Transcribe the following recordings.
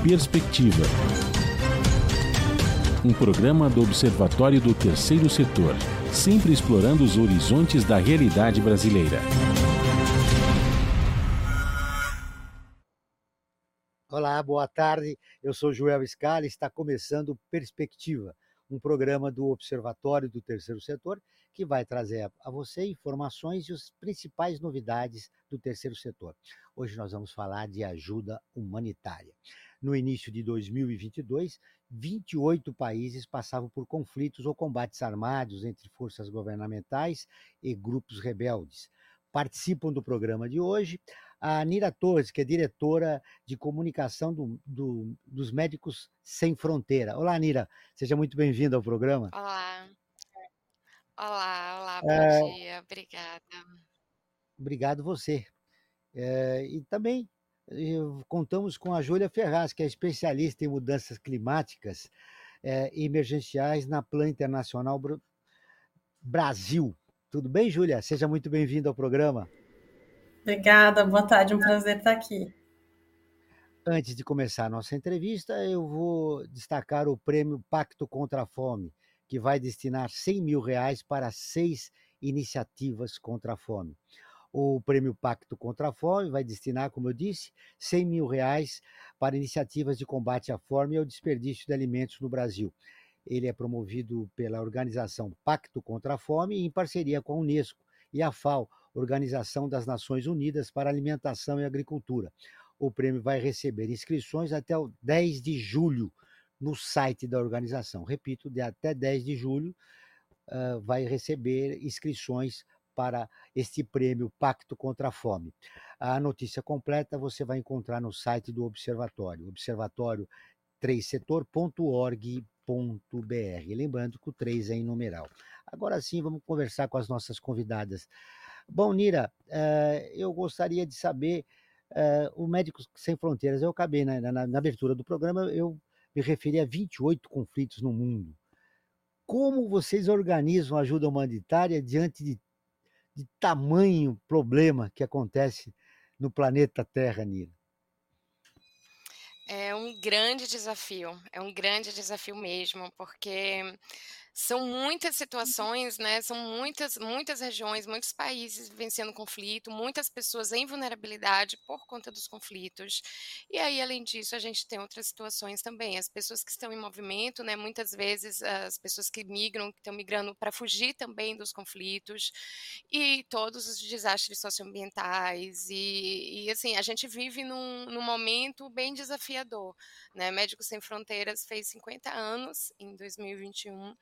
Perspectiva. Um programa do Observatório do Terceiro Setor, sempre explorando os horizontes da realidade brasileira. Olá, boa tarde. Eu sou Joel Scala e está começando Perspectiva, um programa do Observatório do Terceiro Setor que vai trazer a você informações e as principais novidades do terceiro setor. Hoje nós vamos falar de ajuda humanitária. No início de 2022, 28 países passavam por conflitos ou combates armados entre forças governamentais e grupos rebeldes. Participam do programa de hoje a Nira Torres, que é diretora de comunicação dos Médicos Sem Fronteira. Olá, Nira, seja muito bem-vinda ao programa. Olá, olá, bom É, dia, obrigada. Obrigado você. E também contamos com a Júlia Ferraz, que é especialista em mudanças climáticas e emergenciais na Plan Internacional Brasil. Tudo bem, Júlia? Seja muito bem-vinda ao programa. Obrigada, boa tarde, um prazer estar aqui. Antes de começar a nossa entrevista, eu vou destacar o prêmio Pacto contra a Fome, que vai destinar R$100 mil para 6 iniciativas contra a fome. O prêmio Pacto contra a Fome vai destinar, como eu disse, R$100 mil para iniciativas de combate à fome e ao desperdício de alimentos no Brasil. Ele é promovido pela organização Pacto contra a Fome, em parceria com a Unesco e a FAO, Organização das Nações Unidas para Alimentação e Agricultura. O prêmio vai receber inscrições até o 10 de julho no site da organização. Repito, de até 10 de julho vai receber inscrições para este prêmio Pacto contra a Fome. A notícia completa você vai encontrar no site do Observatório, observatório3setor.org.br. Lembrando que o 3 é em numeral. Agora sim, vamos conversar com as nossas convidadas. Bom, Nira, eu gostaria de saber, o Médicos Sem Fronteiras, eu acabei na abertura do programa, eu me referi a 28 conflitos no mundo. Como vocês organizam a ajuda humanitária diante de tamanho problema que acontece no planeta Terra, Nira? É um grande desafio mesmo, porque são muitas situações, né, são muitas regiões, muitos países vivenciando conflito, muitas pessoas em vulnerabilidade por conta dos conflitos. E aí, além disso, a gente tem outras situações também, as pessoas que estão em movimento, né, muitas vezes as pessoas que migram, que estão migrando para fugir também dos conflitos, e todos os desastres socioambientais, assim, a gente vive num momento bem desafiador, né, Médicos Sem Fronteiras fez 50 anos em 2021,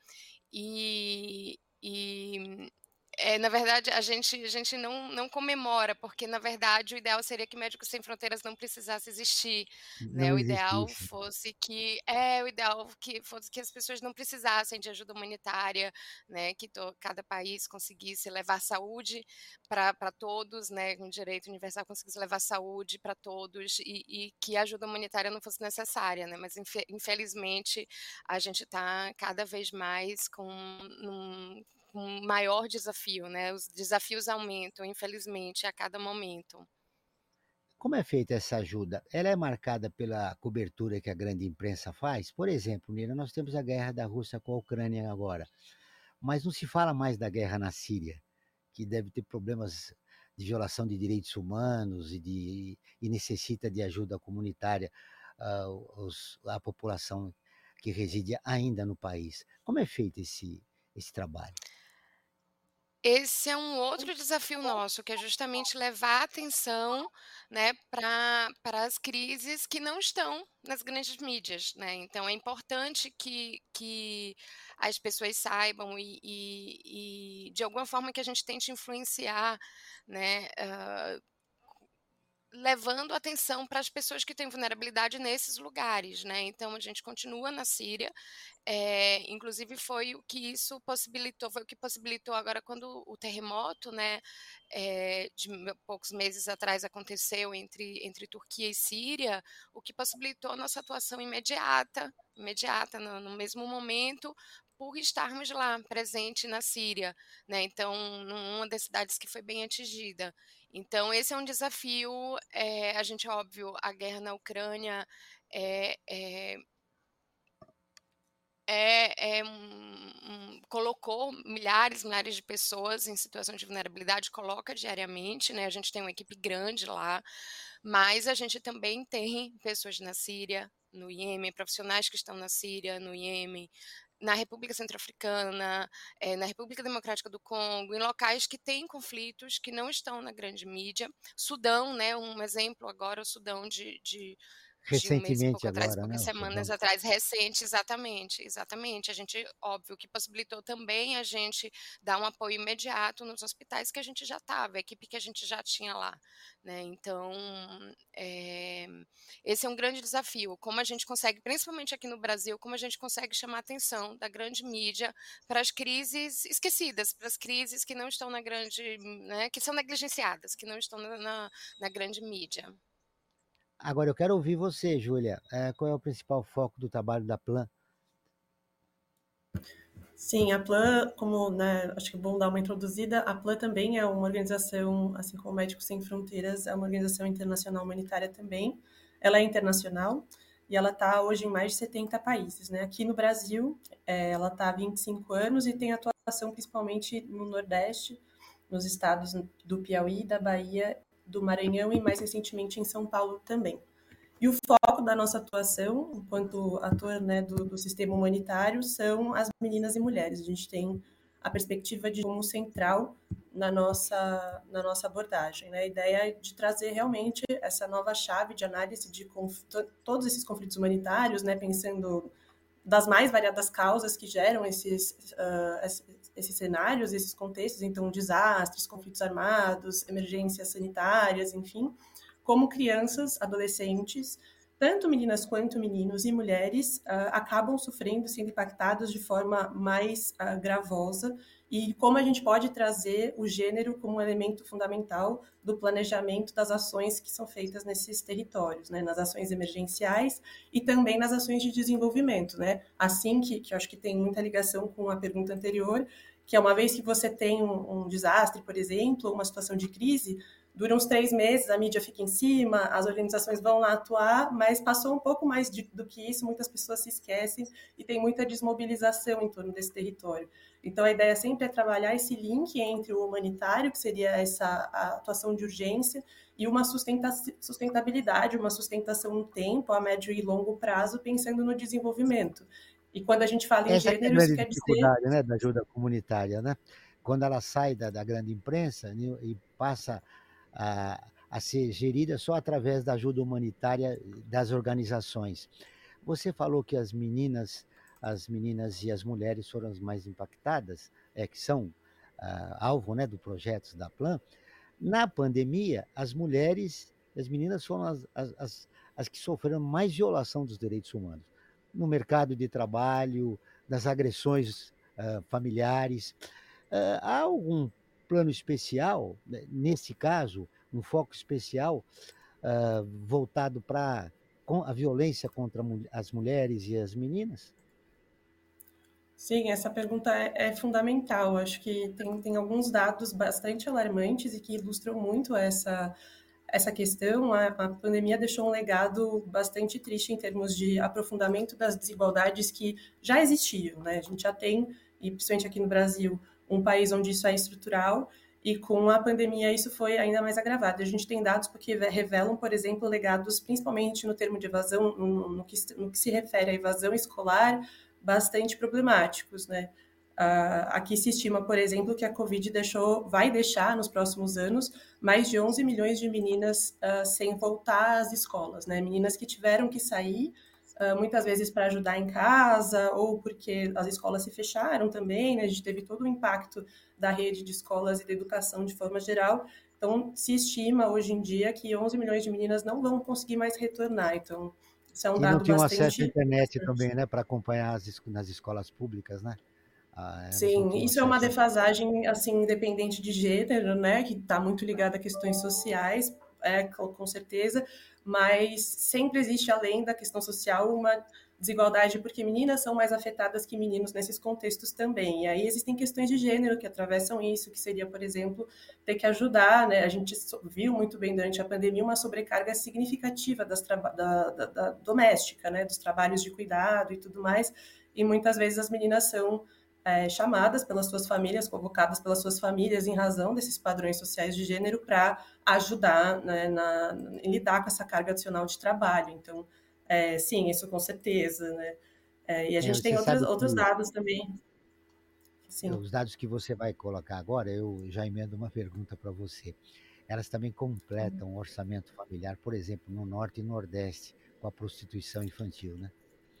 na verdade, a gente não comemora, porque, na verdade, o ideal seria que Médicos Sem Fronteiras não precisasse existir, né, Não existisse. o ideal que fosse que as pessoas não precisassem de ajuda humanitária, né, que cada país conseguisse levar saúde para todos, né, com direito universal, conseguisse levar saúde para todos e que a ajuda humanitária não fosse necessária, né, mas infelizmente a gente está cada vez mais com um maior desafio, né, os desafios aumentam, infelizmente, a cada momento. Como é feita essa ajuda? Ela é marcada pela cobertura que a grande imprensa faz? Por exemplo, Nira, nós temos a guerra da Rússia com a Ucrânia agora, mas não se fala mais da guerra na Síria, que deve ter problemas de violação de direitos humanos e necessita de ajuda comunitária à população que reside ainda no país. Como é feito esse trabalho? Esse é um outro desafio nosso, que é justamente levar atenção, né, para as crises que não estão nas grandes mídias, né. Então é importante que as pessoas saibam e de alguma forma que a gente tente influenciar, né, levando atenção para as pessoas que têm vulnerabilidade nesses lugares, né. Então a gente continua na Síria, inclusive foi o que possibilitou agora quando o terremoto, né, de poucos meses atrás aconteceu entre Turquia e Síria, o que possibilitou a nossa atuação imediata no mesmo momento, por estarmos lá, presente na Síria, né, então numa das cidades que foi bem atingida. Então esse é um desafio, a gente óbvio, a guerra na Ucrânia é, é, colocou milhares de pessoas em situação de vulnerabilidade, coloca diariamente, né? A gente tem uma equipe grande lá, mas a gente também tem pessoas na Síria, no Iêmen, profissionais que estão na Síria, no Iêmen, na República Centro-Africana, na República Democrática do Congo, em locais que têm conflitos que não estão na grande mídia. Sudão, né? Um exemplo agora, o Sudão de um mês e Recentemente pouco atrás, agora, né, poucas o semanas Sudão. atrás, recente, exatamente. A gente, óbvio, que possibilitou também a gente dar um apoio imediato nos hospitais que a gente já estava, a equipe que a gente já tinha lá, né? Então, esse é um grande desafio, como a gente consegue, principalmente aqui no Brasil, como a gente consegue chamar a atenção da grande mídia para as crises esquecidas, para as crises que não estão na grande, né, que são negligenciadas, que não estão na grande mídia. Agora eu quero ouvir você, Júlia. Qual é o principal foco do trabalho da Plan? Sim, a Plan, como, né, acho que é bom dar uma introduzida, a Plan também é uma organização, assim como Médicos Sem Fronteiras, é uma organização internacional humanitária também. Ela é internacional e ela está hoje em mais de 70 países, né? Aqui no Brasil, ela está há 25 anos e tem atuação principalmente no Nordeste, nos estados do Piauí, da Bahia, do Maranhão e mais recentemente em São Paulo também. E o foco da nossa atuação, enquanto ator, né, do sistema humanitário, são as meninas e mulheres. A gente tem a perspectiva de como central na nossa abordagem, né? A ideia é de trazer realmente essa nova chave de análise de todos esses conflitos humanitários, né, pensando das mais variadas causas que geram esses cenários, esses contextos, então desastres, conflitos armados, emergências sanitárias, enfim, como crianças, adolescentes, tanto meninas quanto meninos e mulheres acabam sofrendo, sendo impactados de forma mais gravosa, e como a gente pode trazer o gênero como um elemento fundamental do planejamento das ações que são feitas nesses territórios, né, nas ações emergenciais e também nas ações de desenvolvimento, né? Assim que eu acho que tem muita ligação com a pergunta anterior, que é uma vez que você tem um desastre, por exemplo, ou uma situação de crise, dura uns 3 meses, a mídia fica em cima, as organizações vão lá atuar, mas passou um pouco mais do que isso, muitas pessoas se esquecem e tem muita desmobilização em torno desse território. Então, a ideia sempre é trabalhar esse link entre o humanitário, que seria a atuação de urgência, e uma sustentabilidade, uma sustentação no tempo, a médio e longo prazo, pensando no desenvolvimento. E quando a gente fala em Essa que é a gênero, isso grande quer dizer... dificuldade, né, da ajuda comunitária, né? Quando ela sai da grande imprensa, né, e passa a ser gerida só através da ajuda humanitária das organizações. Você falou que as meninas e as mulheres foram as mais impactadas, que são alvo, né, do projeto da Plan. Na pandemia, as mulheres, as meninas foram as que sofreram mais violação dos direitos humanos, no mercado de trabalho, das agressões familiares. Há algum plano especial, né, nesse caso, um foco especial voltado para a violência contra as mulheres e as meninas? Sim, essa pergunta é fundamental. Acho que tem alguns dados bastante alarmantes e que ilustram muito essa questão. A pandemia deixou um legado bastante triste em termos de aprofundamento das desigualdades que já existiam, né? A gente já tem, e principalmente aqui no Brasil, um país onde isso é estrutural, e com a pandemia isso foi ainda mais agravado. A gente tem dados porque revelam, por exemplo, legados principalmente no termo de evasão, no que se refere à evasão escolar, bastante problemáticos, né? Aqui se estima, por exemplo, que a Covid vai deixar nos próximos anos mais de 11 milhões de meninas sem voltar às escolas, né? Meninas que tiveram que sair, muitas vezes para ajudar em casa ou porque as escolas se fecharam também, né? A gente teve todo o impacto da rede de escolas e da educação de forma geral. Então, se estima hoje em dia que 11 milhões de meninas não vão conseguir mais retornar. Então, isso é um E não dado tinham acesso à bastante... internet também, né, para acompanhar nas escolas públicas, né? Elas não Sim, tinham isso é uma acesso. defasagem, assim, independente de gênero, né, que está muito ligada a questões sociais, com certeza, mas sempre existe, além da questão social, uma desigualdade, porque meninas são mais afetadas que meninos nesses contextos também. E aí existem questões de gênero que atravessam isso, que seria, por exemplo, ter que ajudar, né? A gente viu muito bem durante a pandemia uma sobrecarga significativa da doméstica, né? Dos trabalhos de cuidado e tudo mais, e muitas vezes as meninas são chamadas pelas suas famílias, convocadas pelas suas famílias em razão desses padrões sociais de gênero para ajudar, né, em lidar com essa carga adicional de trabalho. Então, sim, isso com certeza, né? E a gente tem outros dados também. Sim. Os dados que você vai colocar agora, eu já emendo uma pergunta para você. Elas também completam o orçamento familiar, por exemplo, no Norte e Nordeste, com a prostituição infantil, né?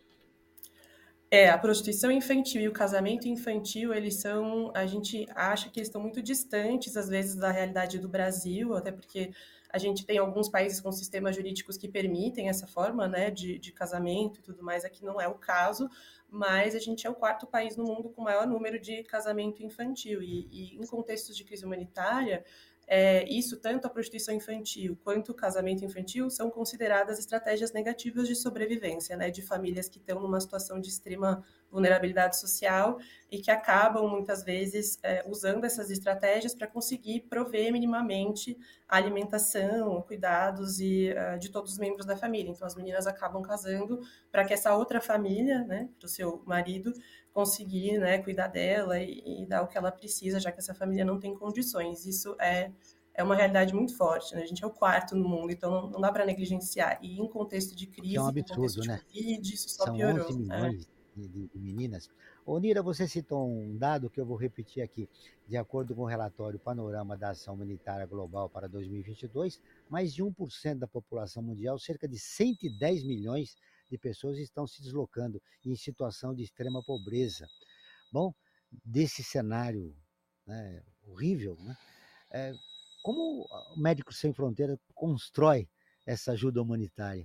A prostituição infantil e o casamento infantil, a gente acha que eles estão muito distantes, às vezes, da realidade do Brasil, até porque a gente tem alguns países com sistemas jurídicos que permitem essa forma, né, de casamento e tudo mais, aqui não é o caso, mas a gente é o 4º país no mundo com o maior número de casamento infantil, e em contextos de crise humanitária, isso, tanto a prostituição infantil quanto o casamento infantil, são consideradas estratégias negativas de sobrevivência, né, de famílias que estão numa situação de extrema vulnerabilidade social e que acabam, muitas vezes, usando essas estratégias para conseguir prover minimamente a alimentação, cuidados de todos os membros da família. Então, as meninas acabam casando para que essa outra família, né, para o seu marido, conseguir, né, cuidar dela e dar o que ela precisa, já que essa família não tem condições. Isso é uma realidade muito forte, né? A gente é o 4º no mundo, então não dá para negligenciar. E em contexto de crise, é um absurdo, em contexto né? de Covid, isso só São piorou. 11 milhões de meninas. Ô, Nira, você citou um dado que eu vou repetir aqui. De acordo com o relatório Panorama da Ação Humanitária Global para 2022, mais de 1% da população mundial, cerca de 110 milhões de pessoas estão se deslocando em situação de extrema pobreza. Bom, desse cenário, né, horrível, né, como o Médicos Sem Fronteiras constrói essa ajuda humanitária?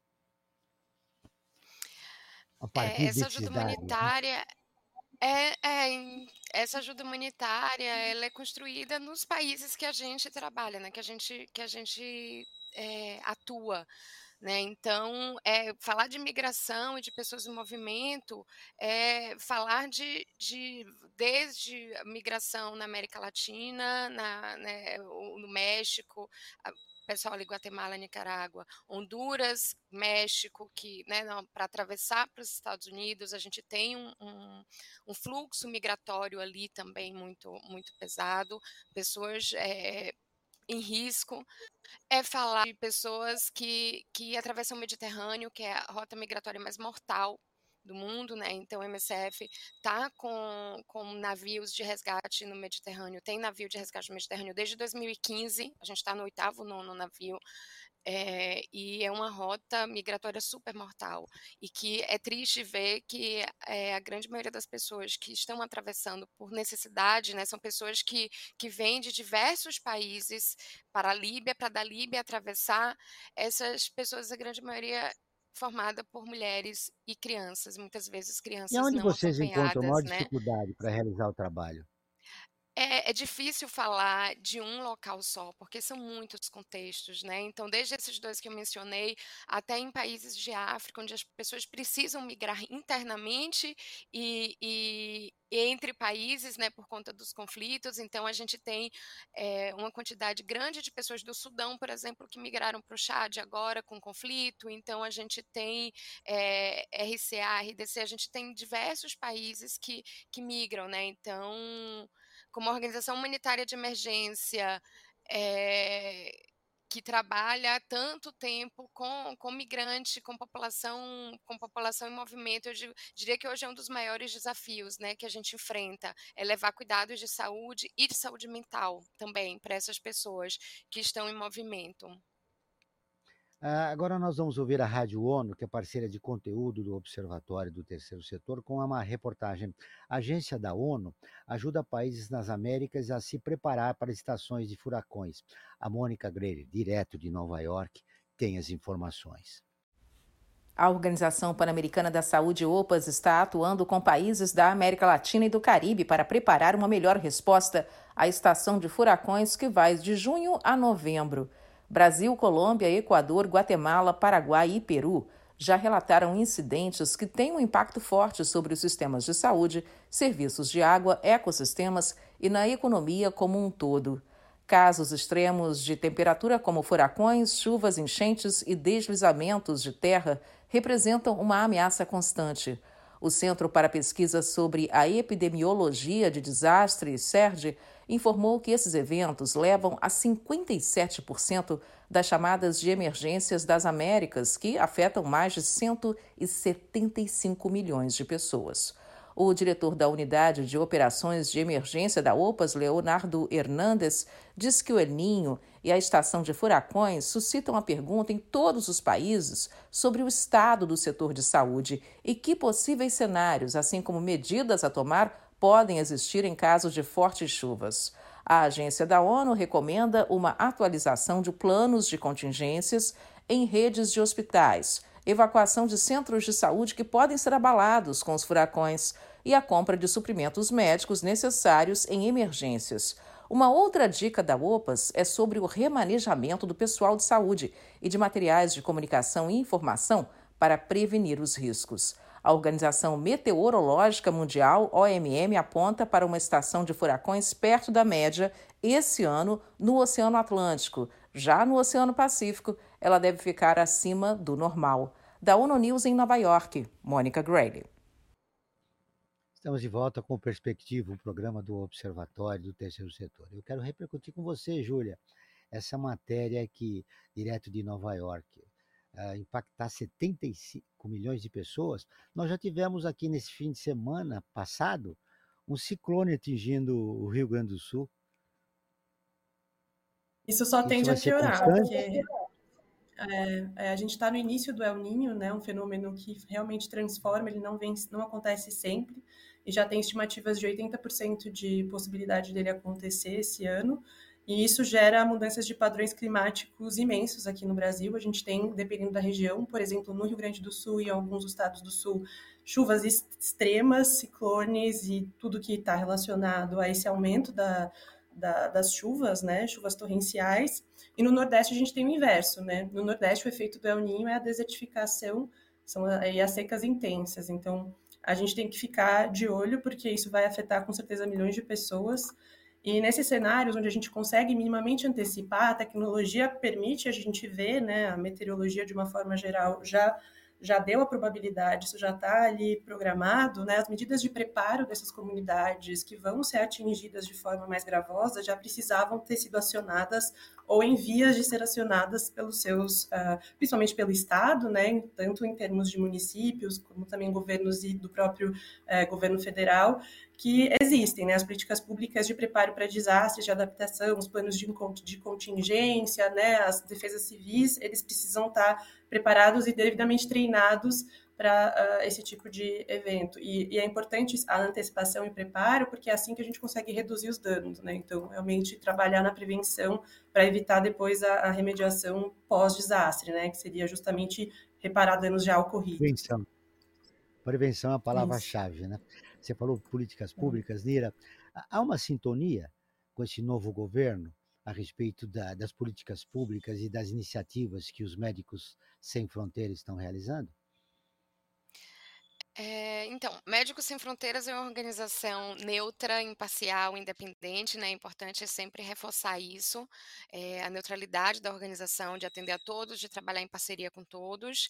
A partir Essa ajuda desses dados, né? humanitária essa ajuda humanitária, ela é construída nos países que a gente trabalha, né, que a gente atua, né. Então, falar de migração e de pessoas em movimento, falar desde a migração na América Latina, no México, pessoal ali, Guatemala, Nicarágua, Honduras, México, que, né, para atravessar para os Estados Unidos, a gente tem um fluxo migratório ali também muito pesado, pessoas em risco. Falar de pessoas que atravessam o Mediterrâneo, que é a rota migratória mais mortal do mundo, né? Então, o MSF está com navios de resgate no Mediterrâneo, tem navio de resgate no Mediterrâneo desde 2015, a gente está no 8º, 9º navio, e é uma rota migratória super mortal, e que é triste ver que a grande maioria das pessoas que estão atravessando por necessidade, né, são pessoas que vêm de diversos países para a Líbia, para da Líbia atravessar. Essas pessoas, a grande maioria formada por mulheres e crianças, muitas vezes E crianças aonde não vocês encontram a maior acompanhadas, né. dificuldade para realizar o trabalho? É difícil falar de um local só, porque são muitos contextos, né. Então, desde esses 2 que eu mencionei, até em países de África, onde as pessoas precisam migrar internamente e entre países, né, por conta dos conflitos. Então, a gente tem uma quantidade grande de pessoas do Sudão, por exemplo, que migraram para o Chad agora com conflito. Então, a gente tem RCA, RDC, a gente tem diversos países que migram, né. Então, como organização humanitária de emergência, que trabalha há tanto tempo com migrante, com população em movimento, diria que hoje é um dos maiores desafios, né, que a gente enfrenta, é levar cuidados de saúde e de saúde mental também para essas pessoas que estão em movimento. Agora nós vamos ouvir a Rádio ONU, que é parceira de conteúdo do Observatório do Terceiro Setor, com uma reportagem. A agência da ONU ajuda países nas Américas a se preparar para estações de furacões. A Mônica Greer, direto de Nova York, tem as informações. A Organização Pan-Americana da Saúde, OPAS, está atuando com países da América Latina e do Caribe para preparar uma melhor resposta à estação de furacões que vai de junho a novembro. Brasil, Colômbia, Equador, Guatemala, Paraguai e Peru já relataram incidentes que têm um impacto forte sobre os sistemas de saúde, serviços de água, ecossistemas e na economia como um todo. Casos extremos de temperatura, como furacões, chuvas, enchentes e deslizamentos de terra, representam uma ameaça constante. O Centro para Pesquisa sobre a Epidemiologia de Desastres, CERD, informou que esses eventos levam a 57% das chamadas de emergências das Américas, que afetam mais de 175 milhões de pessoas. O diretor da Unidade de Operações de Emergência da OPAS, Leonardo Hernández, diz que o El Niño e a estação de furacões suscitam a pergunta em todos os países sobre o estado do setor de saúde e que possíveis cenários, assim como medidas a tomar, podem existir em caso de fortes chuvas. A agência da ONU recomenda uma atualização de planos de contingências em redes de hospitais, evacuação de centros de saúde que podem ser abalados com os furacões e a compra de suprimentos médicos necessários em emergências. Uma outra dica da OPAS é sobre o remanejamento do pessoal de saúde e de materiais de comunicação e informação para prevenir os riscos. A Organização Meteorológica Mundial, OMM, aponta para uma estação de furacões perto da média esse ano no Oceano Atlântico. Já no Oceano Pacífico, ela deve ficar acima do normal. Da ONU News em Nova York, Mônica Grayle. Estamos de volta com Perspectiva, o programa do Observatório do Terceiro Setor. Eu quero repercutir com você, Júlia, essa matéria aqui, direto de Nova York. Impactar 75 milhões de pessoas. Nós já tivemos aqui nesse fim de semana passado um ciclone atingindo o Rio Grande do Sul. Isso só Isso tende vai a ser piorar, constante? porque a gente está no início do El Niño, né, um fenômeno que realmente transforma, ele não acontece sempre, e já tem estimativas de 80% de possibilidade dele acontecer esse ano, e isso gera mudanças de padrões climáticos imensos aqui no Brasil. A gente tem, dependendo da região, por exemplo, no Rio Grande do Sul e em alguns estados do Sul, chuvas extremas, ciclones e tudo que está relacionado a esse aumento das chuvas, né, chuvas torrenciais. E no Nordeste a gente tem o inverso, né? No Nordeste o efeito do El Niño é a desertificação e as secas intensas. Então a gente tem que ficar de olho, porque isso vai afetar com certeza milhões de pessoas. E nesses cenários onde a gente consegue minimamente antecipar, a tecnologia permite a gente ver, né, a meteorologia de uma forma geral já deu a probabilidade, isso já está ali programado, né? As medidas de preparo dessas comunidades que vão ser atingidas de forma mais gravosa já precisavam ter sido acionadas ou em vias de ser acionadas pelos seus, principalmente pelo Estado, né? Tanto em termos de municípios, como também governos e do próprio governo federal, que existem, né? As políticas públicas de preparo para desastres, de adaptação, os planos de contingência, né? As defesas civis, eles precisam estar preparados e devidamente treinados para esse tipo de evento. E é importante a antecipação e preparo, porque é assim que a gente consegue reduzir os danos, né? Então, realmente trabalhar na prevenção para evitar depois a remediação pós-desastre, né? Que seria justamente reparar danos já ocorridos. Prevenção. Prevenção é a palavra-chave, né? Você falou políticas públicas, Nira. Há uma sintonia com esse novo governo a respeito das políticas públicas e das iniciativas que os Médicos Sem Fronteiras estão realizando? Então, Médicos Sem Fronteiras é uma organização neutra, imparcial, independente, né? É importante sempre reforçar isso, a neutralidade da organização, de atender a todos, de trabalhar em parceria com todos.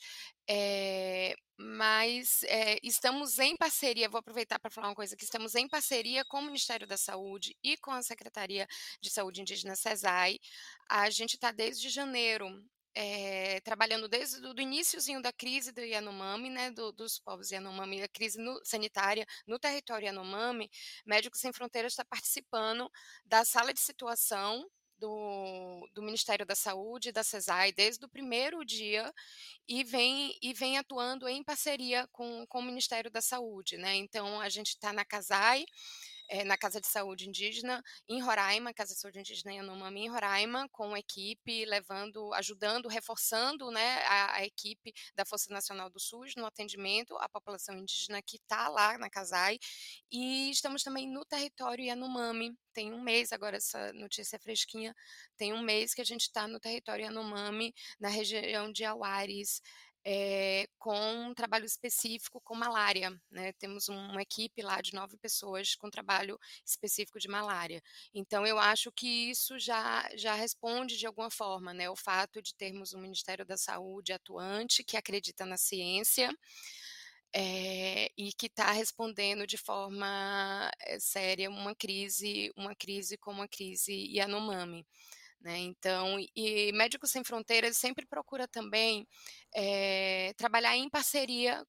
Mas estamos em parceria, vou aproveitar para falar uma coisa, que estamos em parceria com o Ministério da Saúde e com a Secretaria de Saúde Indígena, SESAI. A gente está desde janeiro trabalhando desde o iniciozinho da crise do Yanomami, né, dos povos Yanomami, a crise sanitária no território Yanomami. Médicos Sem Fronteiras está participando da sala de situação do Ministério da Saúde e da SESAI desde o primeiro dia e vem atuando em parceria com o Ministério da Saúde, né? Então a gente está na CASAI, na Casa de Saúde Indígena em Roraima, Casa de Saúde Indígena Yanomami em Roraima, com a equipe ajudando, reforçando, né, a equipe da Força Nacional do SUS no atendimento à população indígena que está lá na CASAI, e estamos também no território Yanomami. Tem um mês, agora essa notícia é fresquinha, tem um mês que a gente está no território Yanomami, na região de Auares, com um trabalho específico com malária, né, temos uma equipe lá de 9 pessoas com trabalho específico de malária. Então eu acho que isso já responde de alguma forma, né, o fato de termos um Ministério da Saúde atuante, que acredita na ciência, e que está respondendo de forma, séria uma crise como a crise Yanomami, né. Então e Médicos Sem Fronteiras sempre procura também, trabalhar em parceria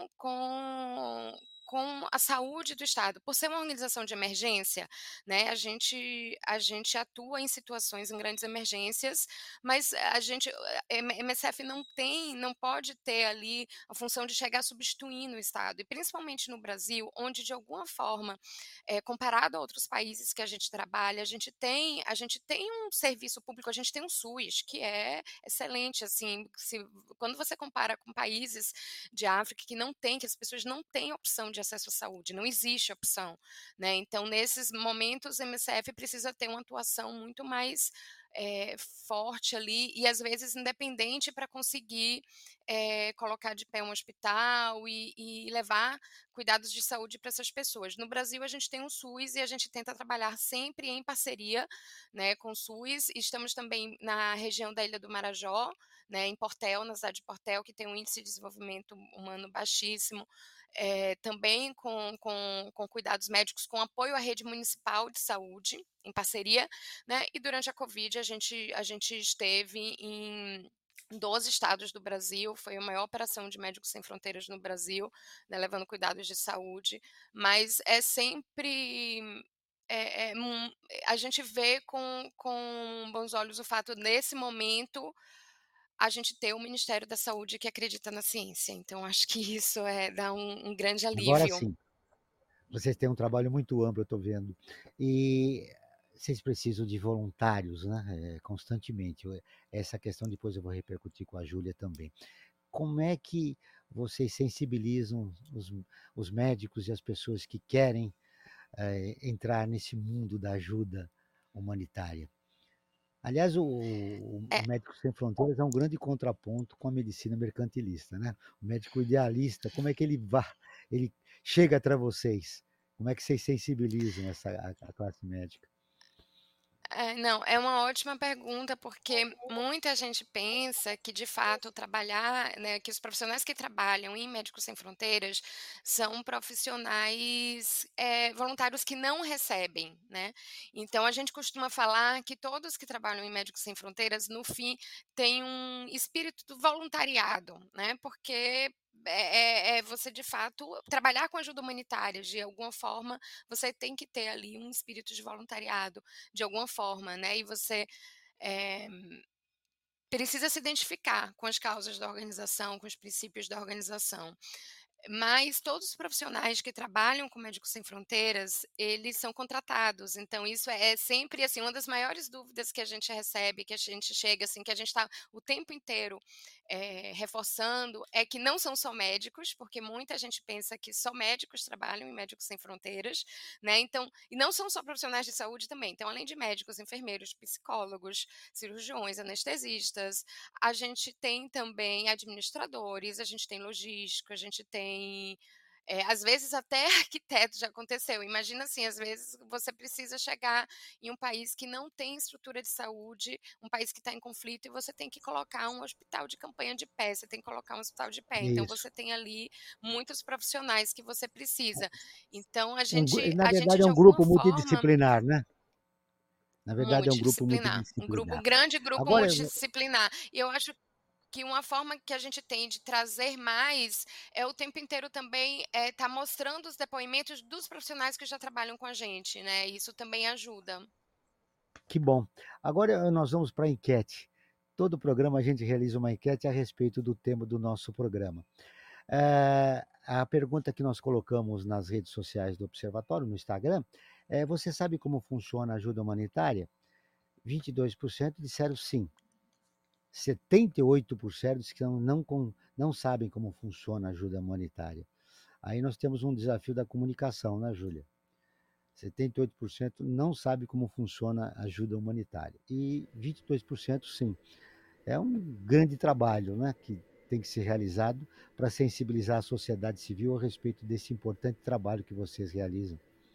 com a saúde do estado. Por ser uma organização de emergência, né, a gente atua em situações, em grandes emergências, mas a gente MSF não pode ter ali a função de chegar substituindo o estado, e principalmente no Brasil, onde de alguma forma, comparado a outros países que a gente trabalha, a gente tem um serviço público, a gente tem um SUS, que é excelente, assim, quando você compara com países de África que as pessoas não têm opção de acesso à saúde, não existe opção, né, então nesses momentos o MSF precisa ter uma atuação muito mais, forte ali e às vezes independente para conseguir, colocar de pé um hospital e levar cuidados de saúde para essas pessoas. No Brasil a gente tem um SUS e a gente tenta trabalhar sempre em parceria, né, com o SUS. Estamos também na região da Ilha do Marajó, né, em Portel, na cidade de Portel, que tem um índice de desenvolvimento humano baixíssimo, também com cuidados médicos, com apoio à rede municipal de saúde, em parceria, né, e durante a Covid a gente esteve em 12 estados do Brasil, foi a maior operação de Médicos Sem Fronteiras no Brasil, né, levando cuidados de saúde, mas é sempre é, é, mu- a gente vê com bons olhos o fato, nesse momento, a gente ter o Ministério da Saúde que acredita na ciência. Então, acho que isso dá um grande Agora alívio. sim, vocês têm um trabalho muito amplo, eu estou vendo. E vocês precisam de voluntários, né? Constantemente. Essa questão depois eu vou repercutir com a Júlia também. Como é que vocês sensibilizam os médicos e as pessoas que querem entrar nesse mundo da ajuda humanitária? Aliás, o É, Médicos Sem Fronteiras é um grande contraponto com a medicina mercantilista, né? O médico idealista, como é que ele chega até vocês? Como é que vocês sensibilizam a classe médica? Não, é uma ótima pergunta, porque muita gente pensa que, de fato, trabalhar, né, que os profissionais que trabalham em Médicos Sem Fronteiras são profissionais, voluntários que não recebem, né? Então, a gente costuma falar que todos que trabalham em Médicos Sem Fronteiras, no fim, têm um espírito do voluntariado, né? Porque você, de fato, trabalhar com ajuda humanitária, de alguma forma, você tem que ter ali um espírito de voluntariado de alguma forma, né, e você, eh, precisa se identificar com as causas da organização, com os princípios da organização. Mas todos os profissionais que trabalham com Médicos Sem Fronteiras, eles são contratados, então isso é sempre, assim, uma das maiores dúvidas que a gente recebe, que a gente chega, assim, que a gente está o tempo inteiro, reforçando, é que não são só médicos, porque muita gente pensa que só médicos trabalham em Médicos Sem Fronteiras, né, então e não são só profissionais de saúde também, então além de médicos, enfermeiros, psicólogos, cirurgiões, anestesistas, a gente tem também administradores, a gente tem logística, a gente tem, às vezes até arquiteto já aconteceu. Imagina assim, às vezes você precisa chegar em um país que não tem estrutura de saúde, um país que está em conflito e você tem que colocar um hospital de campanha de pé, você tem que colocar um hospital de pé. Então Isso. você tem ali muitos profissionais que você precisa. Então a gente Na a gente verdade, é de um alguma grupo forma multidisciplinar, né? Na verdade, é um grupo multidisciplinar, um multidisciplinar. grande grupo Agora, multidisciplinar. E eu acho que uma forma que a gente tem de trazer mais é o tempo inteiro também tá mostrando os depoimentos dos profissionais que já trabalham com a gente, né? Isso também ajuda. que bom. Agora nós vamos para a enquete. Todo programa a gente realiza uma enquete a respeito do tema do nosso programa. A pergunta que nós colocamos nas redes sociais do Observatório, no Instagram, é: você sabe como funciona a ajuda humanitária? 22% disseram sim. 78% disseram que não sabem como funciona a ajuda humanitária. Aí nós temos um desafio da comunicação, né, Júlia? 78% não sabe como funciona a ajuda humanitária. E 22% sim. É um grande trabalho, né? Que tem que ser realizado para sensibilizar a sociedade civil a respeito desse importante trabalho que vocês realizam?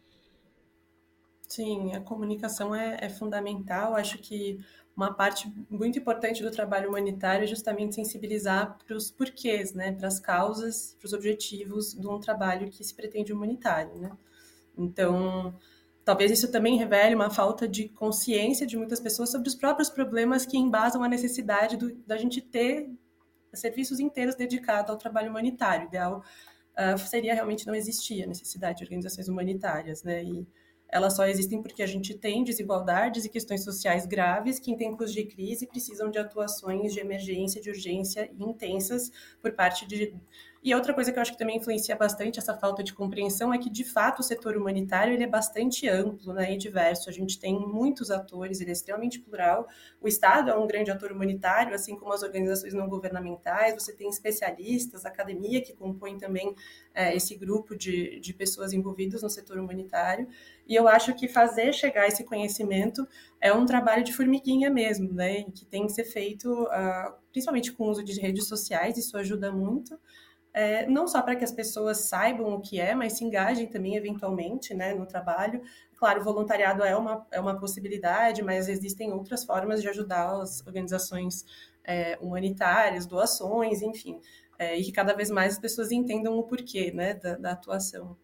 Sim, a comunicação é fundamental. Acho que uma parte muito importante do trabalho humanitário é justamente sensibilizar para os porquês, né, para as causas, para os objetivos de um trabalho que se pretende humanitário, né? Então, talvez isso também revele uma falta de consciência de muitas pessoas sobre os próprios problemas que embasam a necessidade da gente ter serviços inteiros dedicados ao trabalho humanitário. O ideal seria realmente não existir a necessidade de organizações humanitárias, né? E elas só existem porque a gente tem desigualdades e questões sociais graves que, em tempos de crise, precisam de atuações de emergência, de urgência e intensas por parte de... E outra coisa que eu acho que também influencia bastante essa falta de compreensão é que, de fato, o setor humanitário ele é bastante amplo, né, e diverso. A gente tem muitos atores, ele é extremamente plural. O Estado é um grande ator humanitário, assim como as organizações não governamentais. Você tem especialistas, academia, que compõe também esse grupo de pessoas envolvidas no setor humanitário. E eu acho que fazer chegar esse conhecimento é um trabalho de formiguinha mesmo, né? Que tem que ser feito principalmente com o uso de redes sociais, isso ajuda muito. Não só para que as pessoas saibam o que é, mas se engajem também eventualmente, né, no trabalho. Claro, o voluntariado é uma possibilidade, mas existem outras formas de ajudar as organizações humanitárias, doações, enfim, e que cada vez mais as pessoas entendam o porquê, né, da atuação.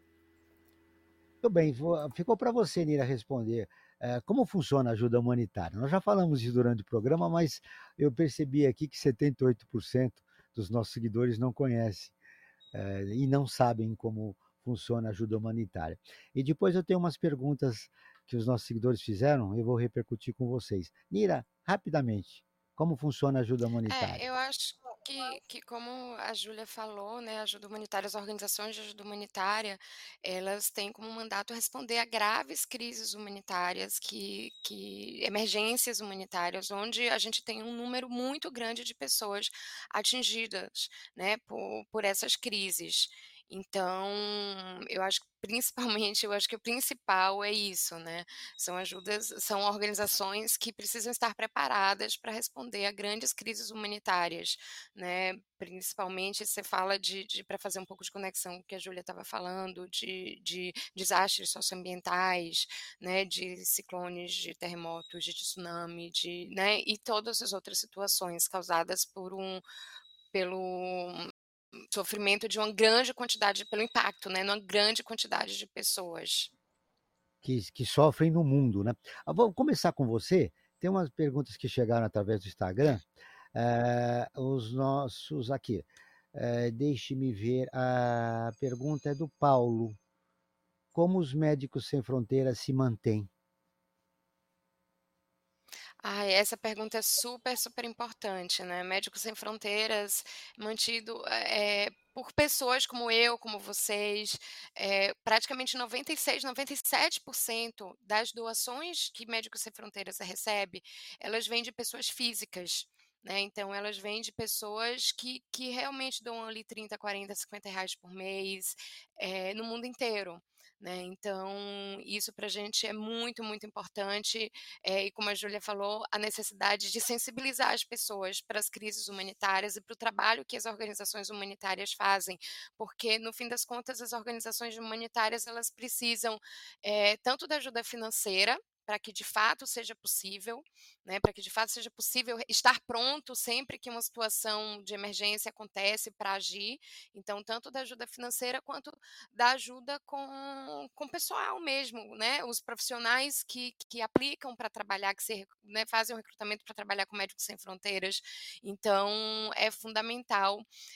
Muito bem, ficou para você, Nira, responder. Como funciona a ajuda humanitária? Nós já falamos isso durante o programa, mas eu percebi aqui que 78% dos nossos seguidores não conhecem e não sabem como funciona a ajuda humanitária. E depois eu tenho umas perguntas que os nossos seguidores fizeram, eu vou repercutir com vocês. Nira, rapidamente, como funciona a ajuda humanitária? Eu acho que como a Júlia falou, né, ajuda humanitária, as organizações de ajuda humanitária, elas têm como mandato responder a graves crises humanitárias, emergências humanitárias, onde a gente tem um número muito grande de pessoas atingidas, né, por essas crises. Então, eu acho que principalmente, eu acho que o principal é isso, né, são organizações que precisam estar preparadas para responder a grandes crises humanitárias, né, principalmente você fala de para fazer um pouco de conexão com o que a Júlia estava falando, de desastres socioambientais, né, de ciclones, de terremotos, de tsunami, né, e todas as outras situações causadas pelo sofrimento de uma grande quantidade, pelo impacto, né, numa grande quantidade de pessoas. Que sofrem no mundo, né? Vou começar com você. Tem umas perguntas que chegaram através do Instagram. Os nossos aqui. Deixe-me ver. A pergunta é do Paulo. Como os Médicos Sem Fronteiras se mantêm? Essa pergunta é super, super importante, né? Médicos Sem Fronteiras, mantido por pessoas como eu, como vocês, praticamente 96, 97% das doações que Médicos Sem Fronteiras recebe, elas vêm de pessoas físicas. Né? Então, elas vêm de pessoas que realmente dão ali 30, 40, 50 reais por mês, no mundo inteiro. Né? Então, isso para a gente é muito, muito importante. E como a Júlia falou, a necessidade de sensibilizar as pessoas para as crises humanitárias e para o trabalho que as organizações humanitárias fazem, porque no fim das contas as organizações humanitárias elas precisam tanto da ajuda financeira para que de fato seja possível, né, para que de fato seja possível estar pronto sempre que uma situação de emergência acontece para agir, então tanto da ajuda financeira quanto da ajuda com pessoal mesmo, né, os profissionais que aplicam para trabalhar, né, fazem o recrutamento para trabalhar com Médicos Sem Fronteiras, então é fundamental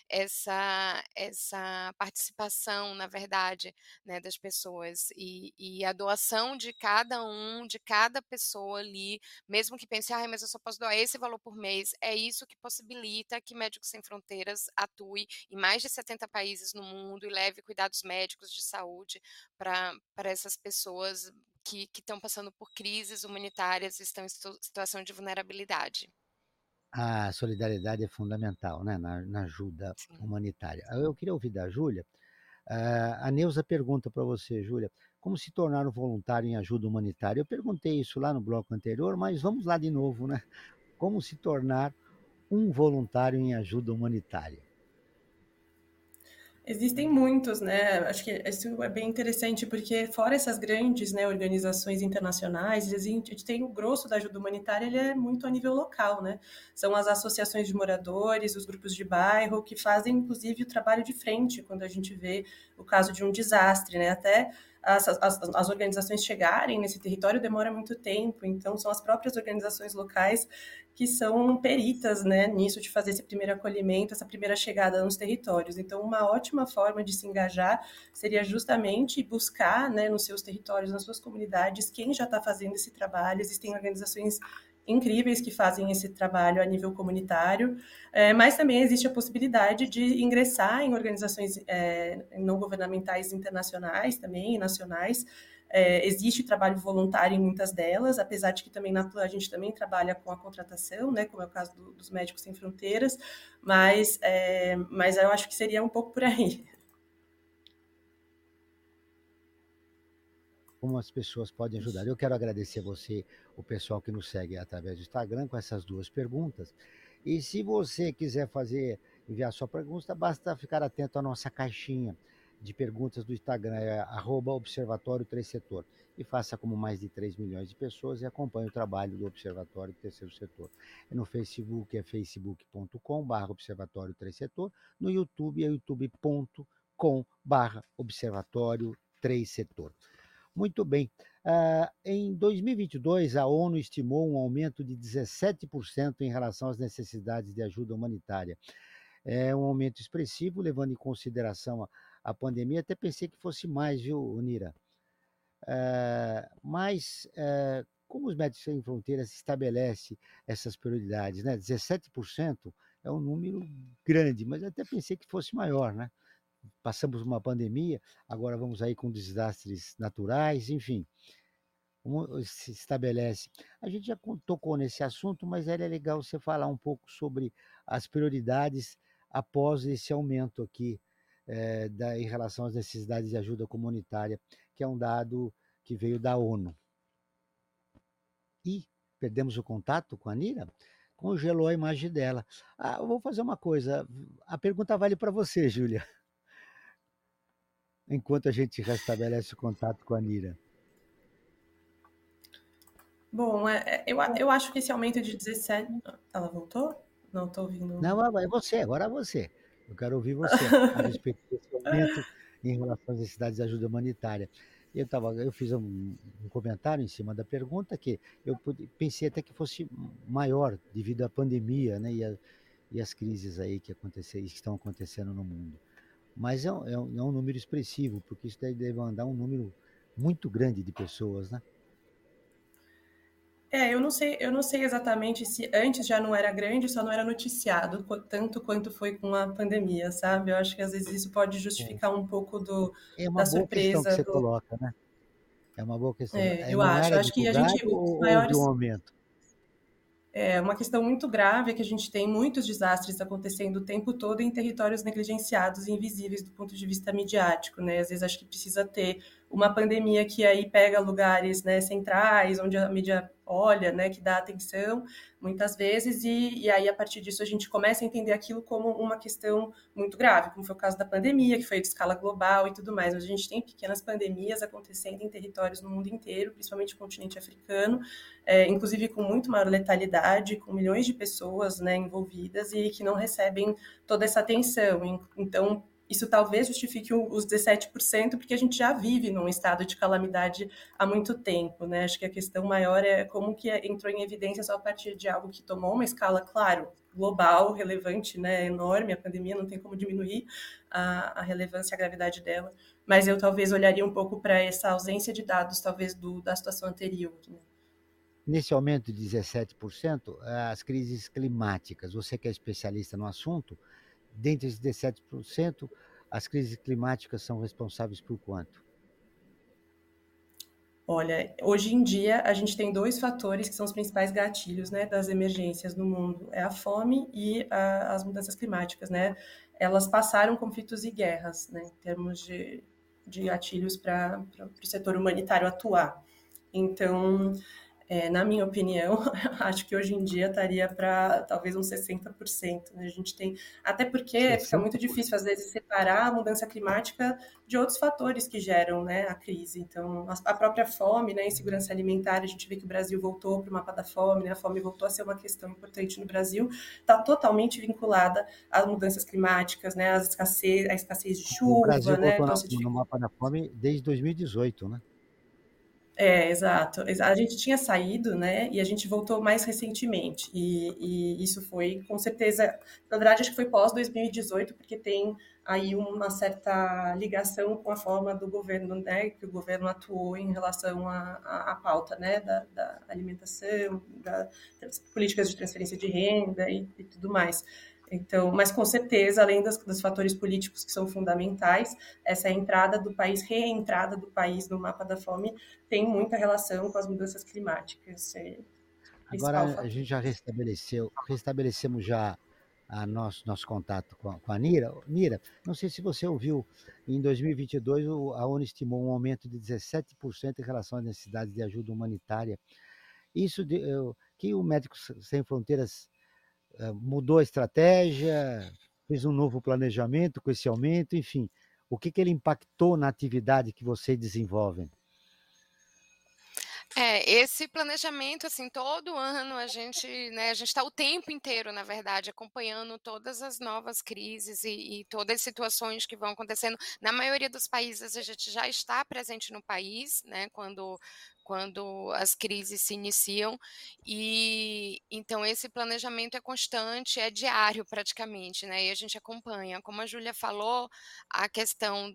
essa participação, na verdade, né, das pessoas e a doação de cada pessoa ali, mesmo que pense, mas eu só posso doar esse valor por mês, é isso que possibilita que Médicos Sem Fronteiras atue em mais de 70 países no mundo e leve cuidados médicos de saúde para essas pessoas que estão passando por crises humanitárias e estão em situação de vulnerabilidade. A solidariedade é fundamental, né, na ajuda Sim. humanitária. Eu queria ouvir da Júlia. A Neuza pergunta para você, Júlia, como se tornar um voluntário em ajuda humanitária? Eu perguntei isso lá no bloco anterior, mas vamos lá de novo, né? Como se tornar um voluntário em ajuda humanitária? Existem muitos, né? Acho que isso é bem interessante, porque fora essas grandes, né, organizações internacionais, a gente tem o grosso da ajuda humanitária, ele é muito a nível local, né? São as associações de moradores, os grupos de bairro, que fazem, inclusive, o trabalho de frente quando a gente vê o caso de um desastre, né? Até as organizações chegarem nesse território demora muito tempo, então são as próprias organizações locais que são peritas, né, nisso de fazer esse primeiro acolhimento, essa primeira chegada nos territórios. Então, uma ótima forma de se engajar seria justamente buscar, né, nos seus territórios, nas suas comunidades, quem já está fazendo esse trabalho. Existem organizações incríveis que fazem esse trabalho a nível comunitário, mas também existe a possibilidade de ingressar em organizações não governamentais internacionais também, e nacionais. Existe trabalho voluntário em muitas delas, apesar de que também a gente também trabalha com a contratação, né, como é o caso dos Médicos Sem Fronteiras, mas eu acho que seria um pouco por aí. Como as pessoas podem ajudar? Eu quero agradecer a você, o pessoal que nos segue através do Instagram, com essas duas perguntas. E se você quiser enviar sua pergunta, basta ficar atento à nossa caixinha de perguntas do Instagram, @Observatório 3 Setor. E faça como mais de 3 milhões de pessoas e acompanhe o trabalho do Observatório Terceiro Setor. No Facebook é facebook.com/Observatório 3 Setor. No YouTube é youtube.com/Observatório 3 Setor. Muito bem. Em 2022, a ONU estimou um aumento de 17% em relação às necessidades de ajuda humanitária. É um aumento expressivo, levando em consideração a pandemia. Até pensei que fosse mais, viu, Nira? Mas como os Médicos Sem Fronteiras estabelece essas prioridades, né? 17% é um número grande, mas até pensei que fosse maior, né? Passamos uma pandemia, agora vamos aí com desastres naturais, enfim, como se estabelece. A gente já tocou nesse assunto, mas é legal você falar um pouco sobre as prioridades após esse aumento aqui em relação às necessidades de ajuda comunitária, que é um dado que veio da ONU. E perdemos o contato com a Nira? Congelou a imagem dela. Eu vou fazer uma coisa, a pergunta vale para você, Júlia, enquanto a gente restabelece o contato com a Nira. Bom, eu acho que esse aumento de 17... Ela voltou? Não, estou ouvindo. Não, é você, agora é você. Eu quero ouvir você a respeito desse aumento em relação às necessidades de ajuda humanitária. Eu fiz um comentário em cima da pergunta que eu pensei até que fosse maior devido à pandemia, né, e as crises aí que estão acontecendo no mundo. Mas é um número expressivo, porque isso deve demandar um número muito grande de pessoas, né? Eu não sei exatamente se antes já não era grande, só não era noticiado tanto quanto foi com a pandemia, sabe? Eu acho que às vezes isso pode justificar um pouco É uma da boa questão que surpresa você coloca, né? É uma boa questão. eu Não acho. Eu era acho que a gente, divulgado os ou houve um maiores aumento? É uma questão muito grave, é que a gente tem muitos desastres acontecendo o tempo todo em territórios negligenciados e invisíveis do ponto de vista midiático, né? Às vezes acho que precisa ter uma pandemia que aí pega lugares, né, centrais, onde a mídia olha, né, que dá atenção muitas vezes, e aí a partir disso a gente começa a entender aquilo como uma questão muito grave, como foi o caso da pandemia, que foi de escala global e tudo mais. Mas a gente tem pequenas pandemias acontecendo em territórios no mundo inteiro, principalmente no continente africano, inclusive com muito maior letalidade, com milhões de pessoas, né, envolvidas e que não recebem toda essa atenção. Então, isso talvez justifique os 17%, porque a gente já vive num estado de calamidade há muito tempo, né? Acho que a questão maior é como que entrou em evidência só a partir de algo que tomou uma escala, claro, global, relevante, né? Enorme. A pandemia não tem como diminuir a relevância e a gravidade dela, mas eu talvez olharia um pouco para essa ausência de dados, talvez, da situação anterior, né? Nesse aumento de 17%, as crises climáticas, você que é especialista no assunto, dentre esses 17%, as crises climáticas são responsáveis por quanto? Olha, hoje em dia a gente tem dois fatores que são os principais gatilhos, né, das emergências no mundo, é a fome e as mudanças climáticas, né? Elas passaram conflitos e guerras, né, em termos de gatilhos para o setor humanitário atuar. Então, Na minha opinião, acho que hoje em dia estaria para talvez uns 60%, né? A gente tem, até porque fica muito 60%. difícil, às vezes, separar a mudança climática de outros fatores que geram, né, a crise. Então, a própria fome, né, insegurança alimentar, a gente vê que o Brasil voltou para o mapa da fome, né? A fome voltou a ser uma questão importante no Brasil, está totalmente vinculada às mudanças climáticas, né, a escassez de O Brasil chuva, né? voltou Então, no mapa da fome desde 2018, né? Exato. A gente tinha saído, né, e a gente voltou mais recentemente. E isso foi, com certeza, na verdade, acho que foi pós 2018, porque tem aí uma certa ligação com a forma do governo, né, que o governo atuou em relação à pauta, né, da alimentação, das políticas de transferência de renda e tudo mais. Então, mas com certeza, além dos fatores políticos que são fundamentais, essa entrada do país, reentrada do país no mapa da fome, tem muita relação com as mudanças climáticas. É o principal Agora a fator. gente já restabelecemos já nosso contato com a Nira. Nira, não sei se você ouviu, em 2022 a ONU estimou um aumento de 17% em relação às necessidades de ajuda humanitária. Que o Médicos Sem Fronteiras mudou a estratégia, fez um novo planejamento com esse aumento, enfim, o que ele impactou na atividade que vocês desenvolvem? Esse planejamento, assim, todo ano a gente, né, a gente está o tempo inteiro, na verdade, acompanhando todas as novas crises e todas as situações que vão acontecendo. Na maioria dos países, a gente já está presente no país, né, quando as crises se iniciam, e então esse planejamento é constante, é diário praticamente, né, e a gente acompanha. Como a Júlia falou, a questão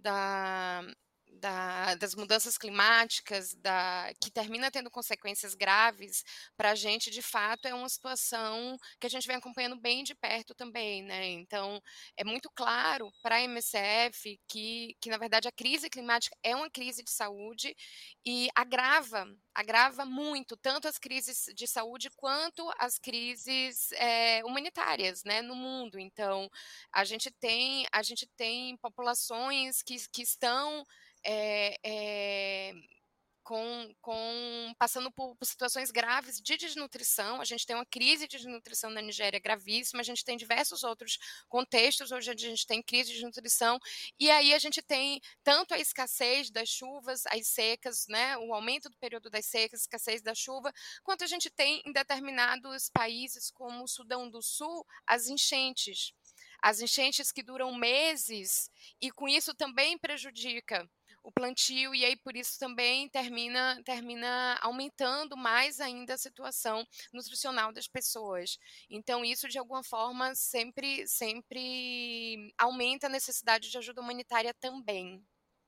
das mudanças climáticas, que termina tendo consequências graves para a gente, de fato, é uma situação que a gente vem acompanhando bem de perto também, né? Então, é muito claro para a MSF que, na verdade, a crise climática é uma crise de saúde e agrava muito tanto as crises de saúde quanto as crises humanitárias, né, no mundo. Então, a gente tem populações que estão é, é, passando por situações graves de desnutrição. A gente tem uma crise de desnutrição na Nigéria gravíssima, a gente tem diversos outros contextos onde a gente tem crise de desnutrição, e aí a gente tem tanto a escassez das chuvas, as secas, né, o aumento do período das secas, escassez da chuva, quanto a gente tem em determinados países como o Sudão do Sul, as enchentes. As enchentes que duram meses e com isso também prejudica o plantio, e aí por isso também termina aumentando mais ainda a situação nutricional das pessoas. Então isso de alguma forma sempre aumenta a necessidade de ajuda humanitária também.